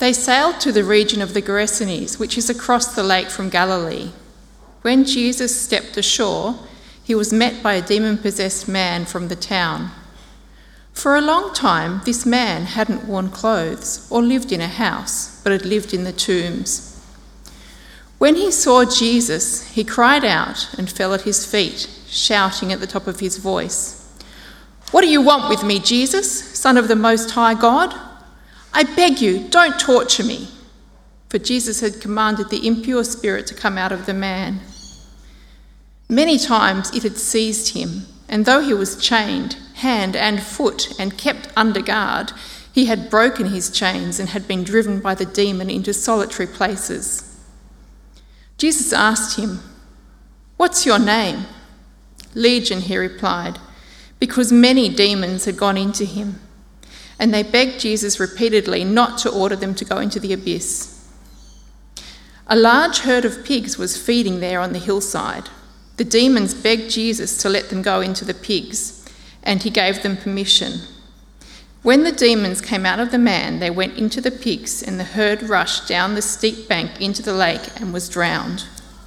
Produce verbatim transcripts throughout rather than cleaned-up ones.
They sailed to the region of the Gerasenes, which is across the lake from Galilee. When Jesus stepped ashore, he was met by a demon-possessed man from the town. For a long time, this man hadn't worn clothes or lived in a house, but had lived in the tombs. When he saw Jesus, he cried out and fell at his feet, shouting at the top of his voice, "What do you want with me, Jesus, Son of the Most High God? I beg you, don't torture me." For Jesus had commanded the impure spirit to come out of the man. Many times it had seized him, and though he was chained, hand and foot, and kept under guard, he had broken his chains and had been driven by the demon into solitary places. Jesus asked him, "What's your name?" "Legion," he replied, because many demons had gone into him. And they begged Jesus repeatedly not to order them to go into the abyss. A large herd of pigs was feeding there on the hillside. The demons begged Jesus to let them go into the pigs, and he gave them permission. When the demons came out of the man, they went into the pigs, and the herd rushed down the steep bank into the lake and was drowned.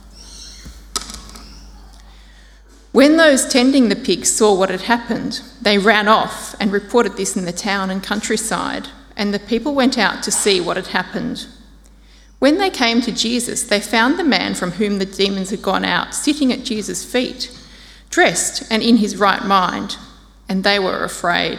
When those tending the pigs saw what had happened, they ran off and reported this in the town and countryside, and the people went out to see what had happened. When they came to Jesus, they found the man from whom the demons had gone out sitting at Jesus' feet, dressed and in his right mind, and they were afraid.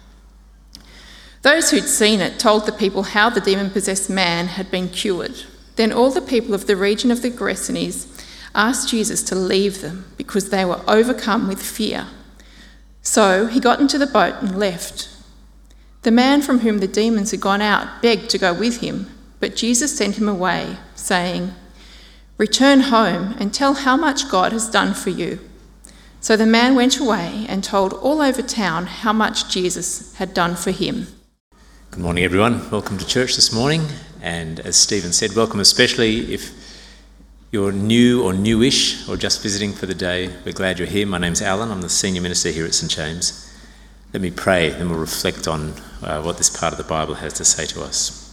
Those who'd seen it told the people how the demon-possessed man had been cured. Then all the people of the region of the Gerasenes asked Jesus to leave them because they were overcome with fear. So he got into the boat and left. The man from whom the demons had gone out begged to go with him, but Jesus sent him away, saying, "Return home and tell how much God has done for you." So the man went away and told all over town how much Jesus had done for him. Good morning, everyone. Welcome to church this morning. And as Stephen said, welcome especially if you're new or newish or just visiting for the day. We're glad you're here. My name's Alan. I'm the senior minister here at St James. Let me pray, then we'll reflect on uh, what this part of the Bible has to say to us.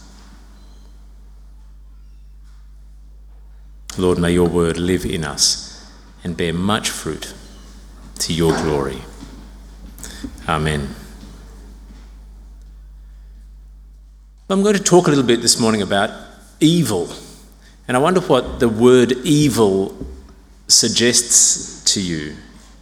Lord, may your word live in us and bear much fruit to your glory. Amen. I'm going to talk a little bit this morning about evil. And I wonder what the word evil suggests to you.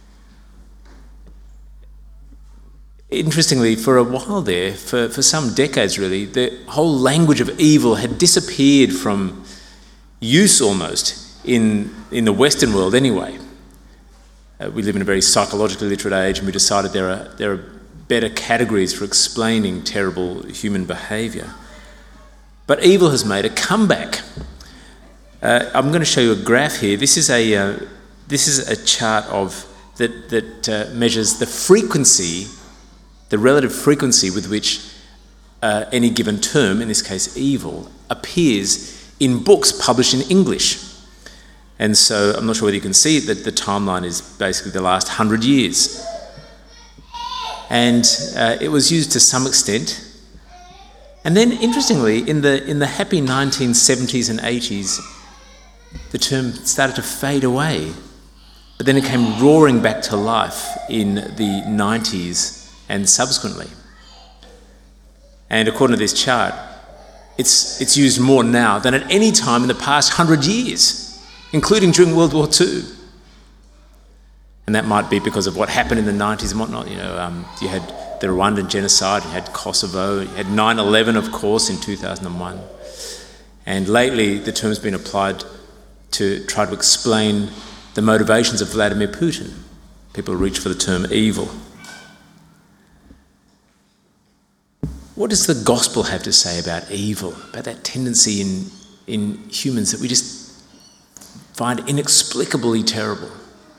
Interestingly, for a while there, for, for some decades really, the whole language of evil had disappeared from use almost in, in the Western world anyway. Uh, we live in a very psychologically literate age, and we decided there are, there are better categories for explaining terrible human behaviour. But evil has made a comeback. Uh, I'm going to show you a graph here. This is a uh, this is a chart of that that uh, measures the frequency, the relative frequency with which uh, any given term, in this case evil, appears in books published in English. And so I'm not sure whether you can see it, that the timeline is basically the last hundred years. And uh, it was used to some extent. And then, interestingly, in the in the happy nineteen seventies and eighties, the term started to fade away. But then it came roaring back to life in the nineties and subsequently. And according to this chart, it's it's used more now than at any time in the past hundred years, including during World War Two. And that might be because of what happened in the nineties and whatnot. You know, um, you had the Rwandan genocide, you had Kosovo, you had nine eleven, of course, in two thousand one. And lately, the term's been applied to try to explain the motivations of Vladimir Putin. People reach for the term evil. What does the gospel have to say about evil, about that tendency in, in humans that we just find inexplicably terrible?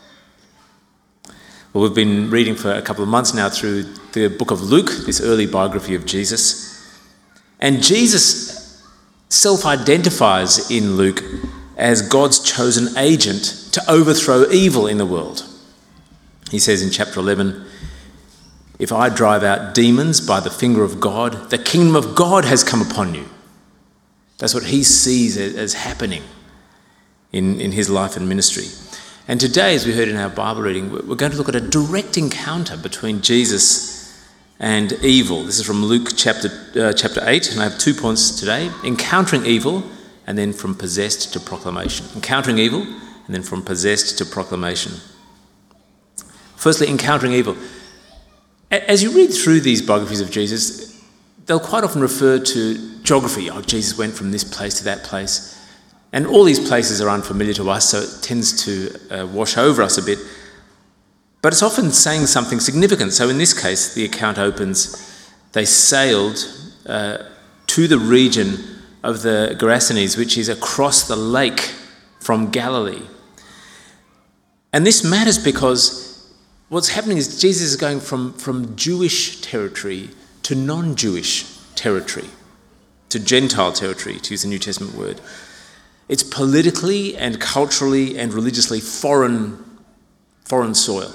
Well, we've been reading for a couple of months now through the book of Luke, this early biography of Jesus. And Jesus self-identifies in Luke as God's chosen agent to overthrow evil in the world. He says in chapter eleven, "If I drive out demons by the finger of God, the kingdom of God has come upon you. That's what he sees as, as happening in, in his life and ministry. And today, as we heard in our Bible reading, we're going to look at a direct encounter between Jesus and evil. This is from Luke chapter uh, chapter eight, and I have two points today: encountering evil, and then from possessed to proclamation. Encountering evil, and then from possessed to proclamation. Firstly, encountering evil. As you read through these biographies of Jesus, they'll quite often refer to geography. Oh, Jesus went from this place to that place. And all these places are unfamiliar to us, so it tends to uh, wash over us a bit. But it's often saying something significant. So in this case, the account opens, they sailed uh, to the region of the Gerasenes, which is across the lake from Galilee. And this matters because what's happening is Jesus is going from, from Jewish territory to non-Jewish territory, to Gentile territory, to use the New Testament word. It's politically and culturally and religiously foreign, foreign soil.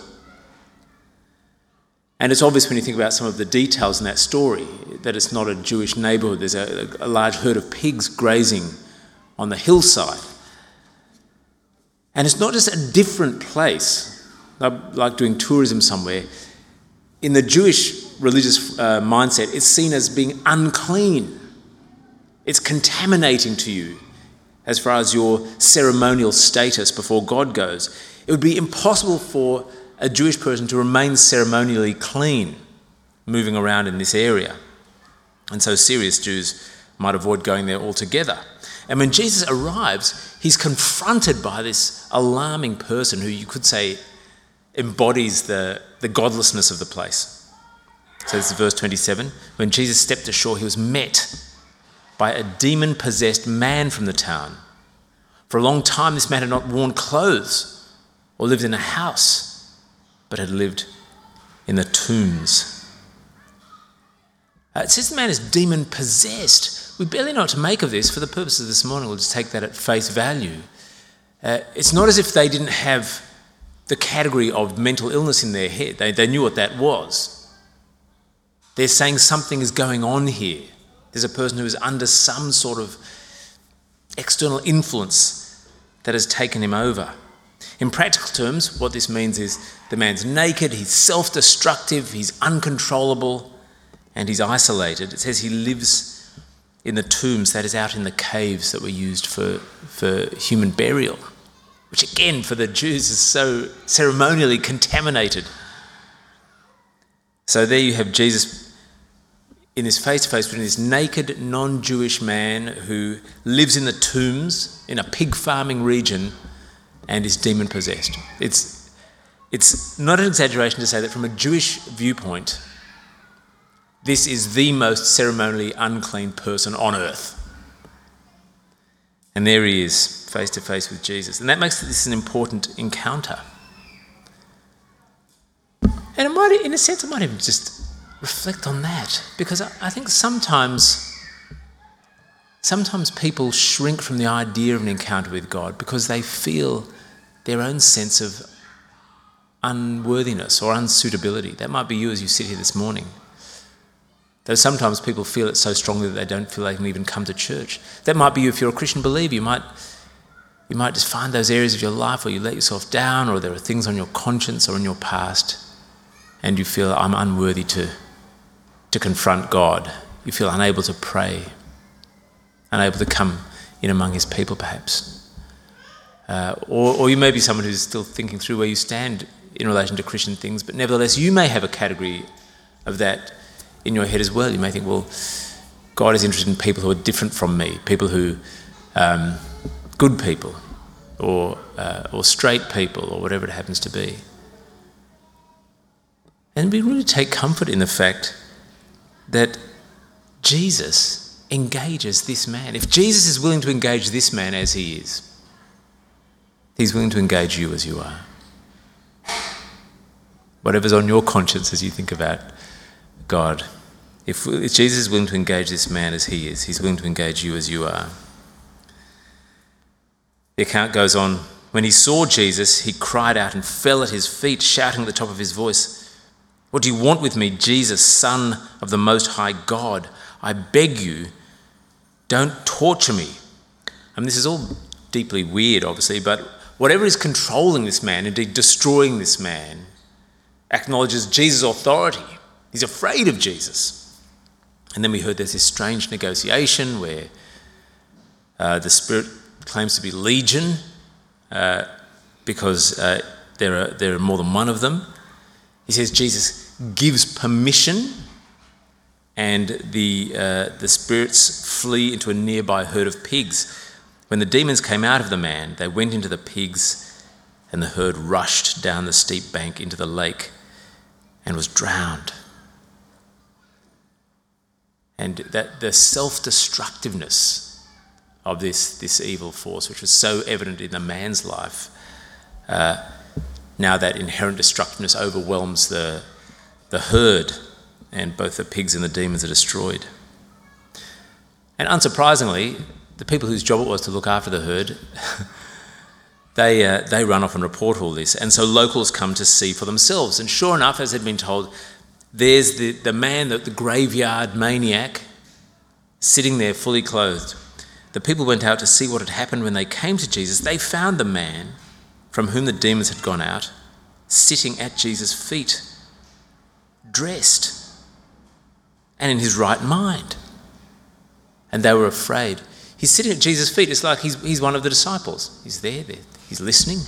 And it's obvious when you think about some of the details in that story that it's not a Jewish neighbourhood. There's a, a large herd of pigs grazing on the hillside. And it's not just a different place, like doing tourism somewhere. In the Jewish religious uh, mindset, it's seen as being unclean. It's contaminating to you as far as your ceremonial status before God goes. It would be impossible for a Jewish person to remain ceremonially clean moving around in this area. And so serious Jews might avoid going there altogether. And when Jesus arrives, he's confronted by this alarming person who you could say embodies the, the godlessness of the place. So this is verse twenty-seven. When Jesus stepped ashore, he was met by a demon-possessed man from the town. For a long time, this man had not worn clothes or lived in a house, but had lived in the tombs. Uh, it says the man is demon-possessed. We barely know what to make of this. For the purposes of this morning, we'll just take that at face value. Uh, it's not as if they didn't have the category of mental illness in their head. They, they knew what that was. They're saying something is going on here. There's a person who is under some sort of external influence that has taken him over. In practical terms, what this means is the man's naked, he's self-destructive, he's uncontrollable, and he's isolated. It says he lives in the tombs, that is out in the caves that were used for, for human burial, which again for the Jews is so ceremonially contaminated. So there you have Jesus in this face-to-face between this naked, non-Jewish man who lives in the tombs in a pig farming region and is demon-possessed. It's, it's not an exaggeration to say that from a Jewish viewpoint, this is the most ceremonially unclean person on earth. And there he is, face-to-face with Jesus. And that makes this an important encounter. And it might, in a sense, it might even just reflect on that, because I think sometimes sometimes people shrink from the idea of an encounter with God because they feel their own sense of unworthiness or unsuitability. That might be you as you sit here this morning. Though sometimes people feel it so strongly that they don't feel they can even come to church. That might be you if you're a Christian believer. You might you might just find those areas of your life where you let yourself down, or there are things on your conscience or in your past, and you feel, I'm unworthy to to confront God. You feel unable to pray, unable to come in among his people perhaps. Uh, or, or you may be someone who's still thinking through where you stand in relation to Christian things, but nevertheless you may have a category of that in your head as well. You may think, well, God is interested in people who are different from me, people who, um, good people, or uh, or straight people, or whatever it happens to be. And we really take comfort in the fact that Jesus engages this man. If Jesus is willing to engage this man as he is, he's willing to engage you as you are. Whatever's on your conscience as you think about God, if, if Jesus is willing to engage this man as he is, he's willing to engage you as you are. The account goes on. When he saw Jesus, he cried out and fell at his feet, shouting at the top of his voice, "What do you want with me, Jesus, Son of the Most High God? I beg you, Don't torture me. I mean, this is all deeply weird, obviously, but whatever is controlling this man, indeed destroying this man, acknowledges Jesus' authority. He's afraid of Jesus. And then we heard there's this strange negotiation where uh, the Spirit claims to be legion uh, because uh, there are there are more than one of them. He says Jesus gives permission, and the uh, the spirits flee into a nearby herd of pigs. When the demons came out of the man, they went into the pigs, and the herd rushed down the steep bank into the lake and was drowned. And that the self-destructiveness of this, this evil force, which was so evident in the man's life, uh, now that inherent destructiveness overwhelms the, the herd, and both the pigs and the demons are destroyed. And unsurprisingly, the people whose job it was to look after the herd, they uh, they run off and report all this. And so locals come to see for themselves. And sure enough, as had been told, there's the, the man, the, the graveyard maniac, sitting there fully clothed. The people went out to see what had happened. When they came to Jesus, they found the man from whom the demons had gone out, sitting at Jesus' feet, dressed and in his right mind. And they were afraid. He's sitting at Jesus' feet. It's like he's, he's one of the disciples. He's there, there. He's listening.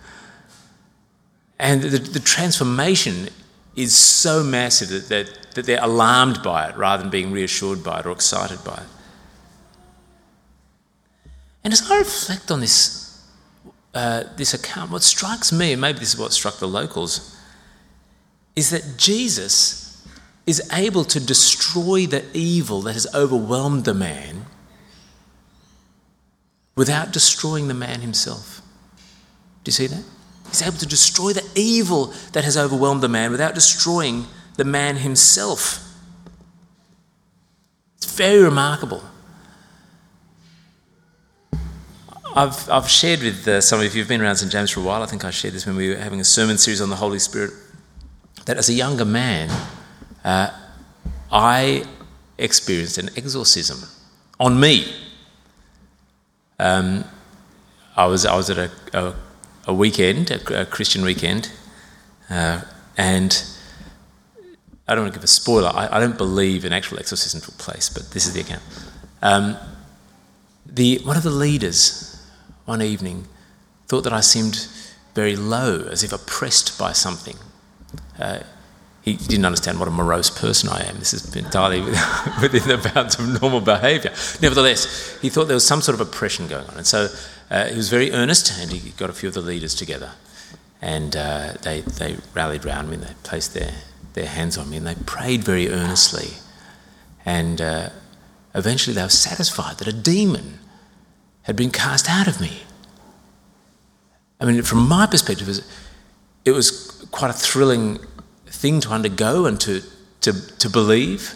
And the, the transformation is so massive that, that, that they're alarmed by it rather than being reassured by it or excited by it. And as I reflect on this, uh, this account, what strikes me, and maybe this is what struck the locals, is that Jesus is able to destroy the evil that has overwhelmed the man without destroying the man himself. Do you see that? He's able to destroy the evil that has overwhelmed the man without destroying the man himself. It's very remarkable. I've I've shared with uh, some of you, if you've been around Saint James for a while, I think I shared this when we were having a sermon series on the Holy Spirit, that as a younger man, uh, I experienced an exorcism on me. Um, I was I was at a, a, a weekend, a, a Christian weekend, uh, and I don't want to give a spoiler. I, I don't believe an actual exorcism took place, but this is the account. Um, the one of the leaders one evening thought that I seemed very low, as if oppressed by something. Uh, he didn't understand what a morose person I am. This is entirely within the bounds of normal behaviour. Nevertheless, he thought there was some sort of oppression going on. And so uh, he was very earnest, and he got a few of the leaders together. And uh, they, they rallied round me, and they placed their, their hands on me, and they prayed very earnestly. And uh, eventually they were satisfied that a demon had been cast out of me. I mean, from my perspective, it was, it was quite a thrilling thing to undergo and to, to, to believe.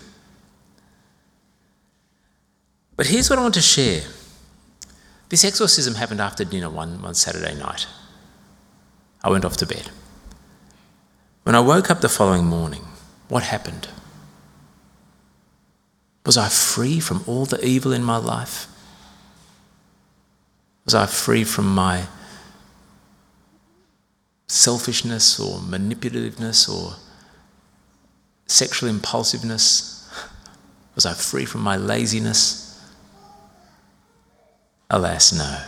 But here's what I want to share. This exorcism happened after dinner one, one Saturday night. I went off to bed. When I woke up the following morning, what happened? Was I free from all the evil in my life? Was I free from my selfishness or manipulativeness or sexual impulsiveness? Was I free from my laziness? Alas, no.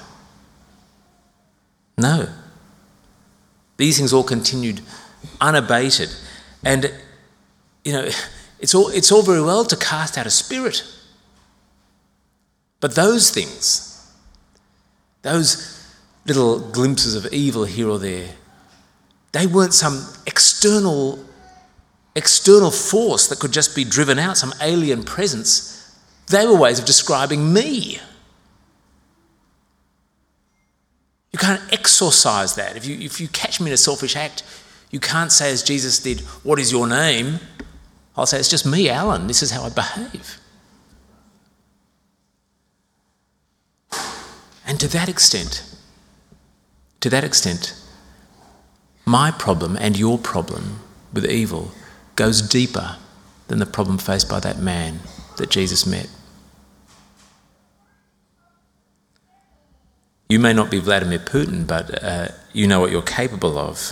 No. These things all continued unabated. And, you know, it's all, it's all very well to cast out a spirit. But those things, those little glimpses of evil here or there, they weren't some external external force that could just be driven out, some alien presence. They were ways of describing me. You can't exorcise that. If you, if you catch me in a selfish act, you can't say, as Jesus did, "What is your name?" I'll say, "It's just me, Alan. This is how I behave." And to that extent, to that extent, my problem and your problem with evil goes deeper than the problem faced by that man that Jesus met. You may not be Vladimir Putin, but uh, you know what you're capable of.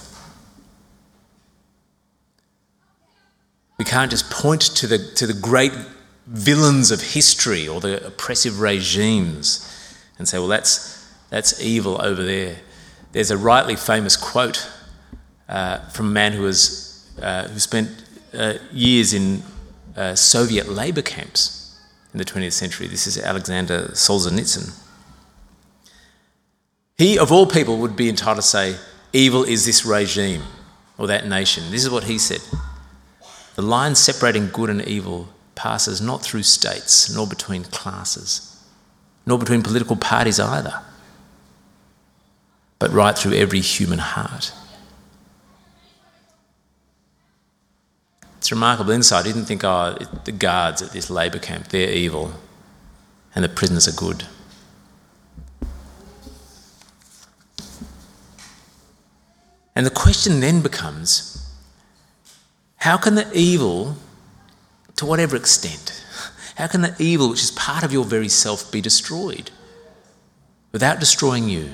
We can't just point to the to the great villains of history or the oppressive regimes and say, well, that's that's evil over there. There's a rightly famous quote uh, from a man who was uh, who spent uh, years in uh, Soviet labour camps in the twentieth century. This is Alexander Solzhenitsyn. He, of all people, would be entitled to say, evil is this regime or that nation. This is what he said. The line separating good and evil passes not through states, nor between classes, nor between political parties either, but right through every human heart. It's a remarkable insight. He didn't think, oh, the guards at this labour camp, they're evil, and the prisoners are good. And the question then becomes, how can the evil, to whatever extent, how can the evil which is part of your very self be destroyed without destroying you?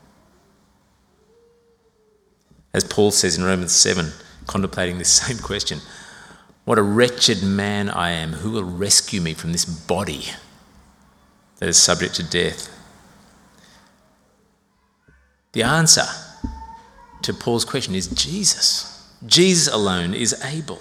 As Paul says in Romans seven, contemplating this same question, what a wretched man I am, who will rescue me from this body that is subject to death? The answer to Paul's question is Jesus. Jesus alone is able.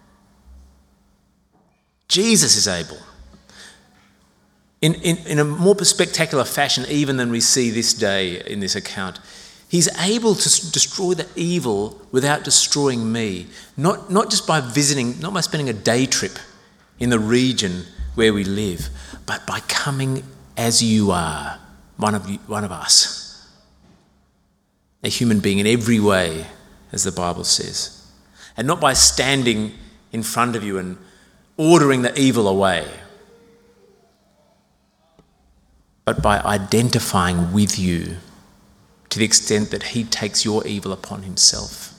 Jesus is able. In, in, in a more spectacular fashion even than we see this day in this account, he's able to destroy the evil without destroying me, not, not just by visiting, not by spending a day trip in the region where we live, but by coming as you are, one of, you, one of us. A human being in every way, as the Bible says. And not by standing in front of you and ordering the evil away, but by identifying with you to the extent that he takes your evil upon himself.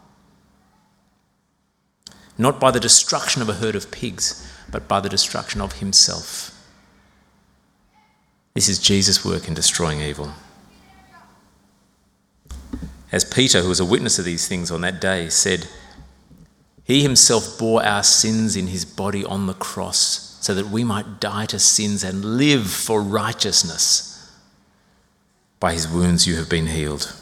Not by the destruction of a herd of pigs, but by the destruction of himself. This is Jesus' work in destroying evil. As Peter, who was a witness of these things on that day, said, he himself bore our sins in his body on the cross so that we might die to sins and live for righteousness. By his wounds you have been healed.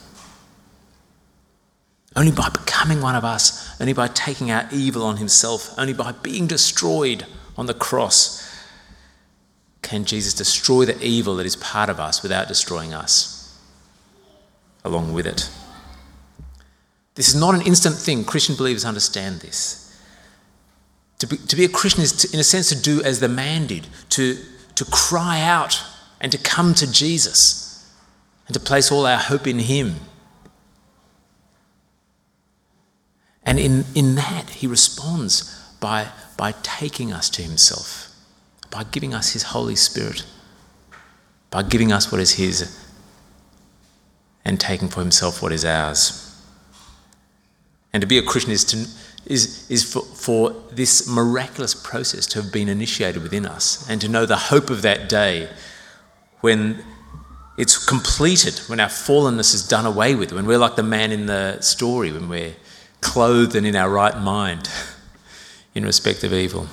Only by becoming one of us, only by taking our evil on himself, only by being destroyed on the cross, can Jesus destroy the evil that is part of us without destroying us along with it. This is not an instant thing. Christian believers understand this. To be, to be a Christian is, to, in a sense, to do as the man did, to, to cry out and to come to Jesus and to place all our hope in him. And in, in that, he responds by, by taking us to himself, by giving us his Holy Spirit, by giving us what is his and taking for himself what is ours. And to be a Christian is, to, is, is for, for this miraculous process to have been initiated within us and to know the hope of that day when it's completed, when our fallenness is done away with, when we're like the man in the story, when we're clothed and in our right mind in respect of evil.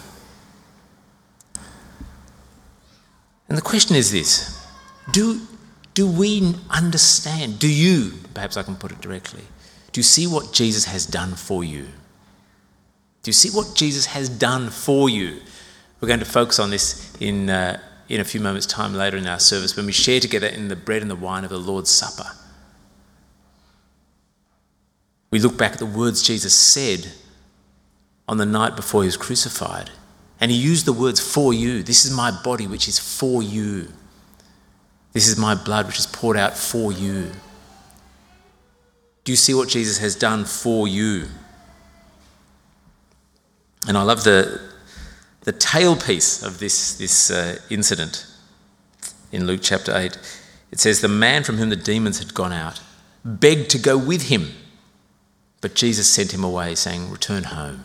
And the question is this, do, do we understand, do you, perhaps I can put it directly, do you see what Jesus has done for you? Do you see what Jesus has done for you? We're going to focus on this in, uh, in a few moments' time later in our service when we share together in the bread and the wine of the Lord's Supper. We look back at the words Jesus said on the night before he was crucified. And he used the words, for you. This is my body which is for you. This is my blood which is poured out for you. Do you see what Jesus has done for you? And I love the, the tailpiece of this, this uh, incident in Luke chapter eight. It says, the man from whom the demons had gone out begged to go with him, but Jesus sent him away, saying, return home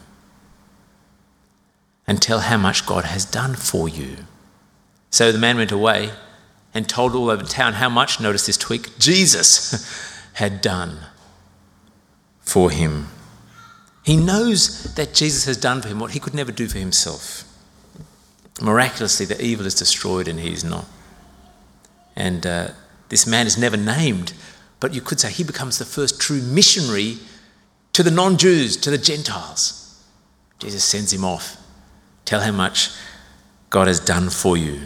and tell how much God has done for you. So the man went away and told all over town how much, notice this tweak, Jesus had done for him. He knows that Jesus has done for him what he could never do for himself. Miraculously, the evil is destroyed and he is not. And uh, this man is never named, but you could say he becomes the first true missionary to the non-Jews, to the Gentiles. Jesus sends him off. Tell how much God has done for you.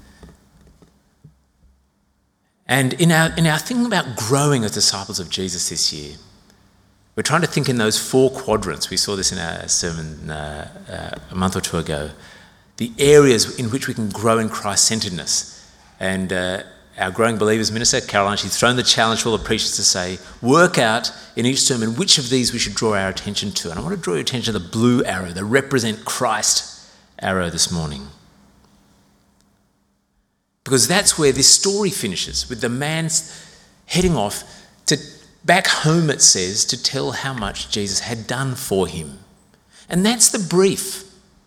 And in our, in our thinking about growing as disciples of Jesus this year, we're trying to think in those four quadrants. We saw this in our sermon uh, uh, a month or two ago. The areas in which we can grow in Christ-centeredness. And uh, our Growing Believers minister, Caroline, she's thrown the challenge for all the preachers to say, work out in each sermon which of these we should draw our attention to. And I want to draw your attention to the blue arrow, the represent Christ arrow this morning. Because that's where this story finishes, with the man heading off to back home, it says, to tell how much Jesus had done for him. And that's the brief.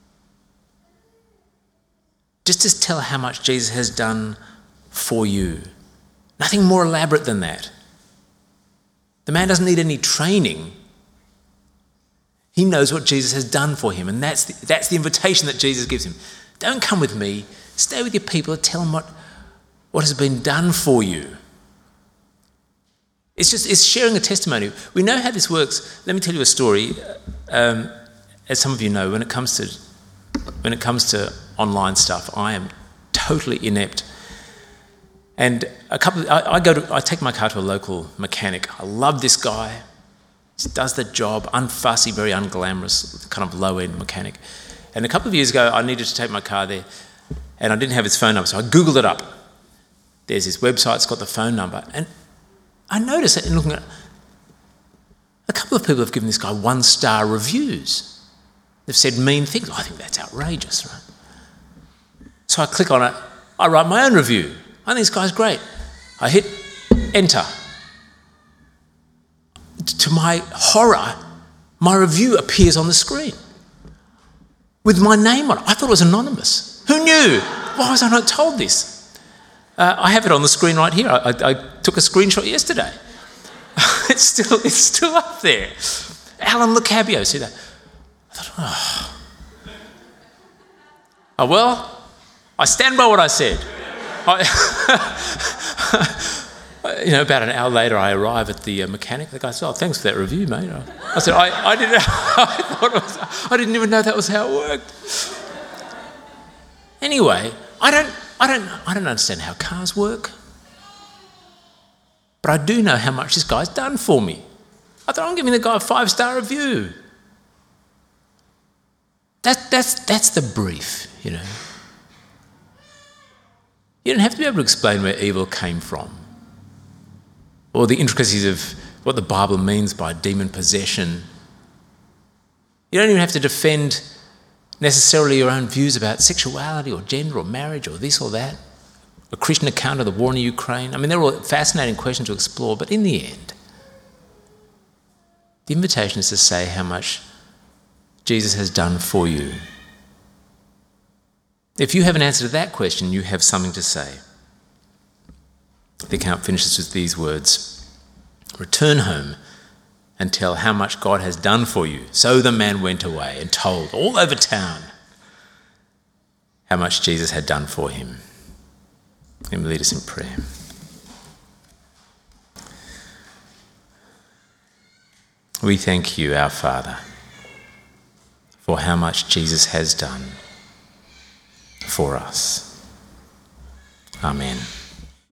Just to tell how much Jesus has done for you. Nothing more elaborate than that. The man doesn't need any training. He knows what Jesus has done for him, and that's the, that's the invitation that Jesus gives him. Don't come with me. Stay with your people and tell them what, what has been done for you. It's just it's sharing a testimony. We know how this works. Let me tell you a story. Um, as some of you know, when it comes to when it comes to online stuff, I am totally inept. And a couple, of, I, I go to, I take my car to a local mechanic. I love this guy. He does the job, unfussy, very unglamorous, kind of low-end mechanic. And a couple of years ago, I needed to take my car there, and I didn't have his phone number, so I googled it up. There's this website, it's got the phone number, and I noticed that in looking at it, a couple of people have given this guy one-star reviews. They've said mean things. Oh, I think that's outrageous, right? So I click on it. I write my own review. I think this guy's great. I hit enter. To my horror, my review appears on the screen with my name on it. I thought it was anonymous. Who knew? Why was I not told this? Uh, I have it on the screen right here. I, I, I took a screenshot yesterday. it's still it's still up there. Alan Lacabio, see that? I thought, oh. oh well, I stand by what I said. I, you know, about an hour later, I arrive at the uh, mechanic. The guy said, "Oh, thanks for that review, mate." I said, "I, I didn't. I thought it was, I didn't even know that was how it worked." Anyway, I don't, I don't, I don't understand how cars work, but I do know how much this guy's done for me. I thought I'm giving the guy a five-star review. That, that's that's the brief, you know. You don't have to be able to explain where evil came from or the intricacies of what the Bible means by demon possession. You don't even have to defend necessarily your own views about sexuality or gender or marriage or this or that, a Christian account of the war in Ukraine. I mean, they're all fascinating questions to explore, but in the end, the invitation is to say how much Jesus has done for you. If you have an answer to that question, you have something to say. The account finishes with these words: return home and tell how much God has done for you. So the man went away and told all over town how much Jesus had done for him. Let me lead us in prayer. We thank you, our Father, for how much Jesus has done for us. Amen.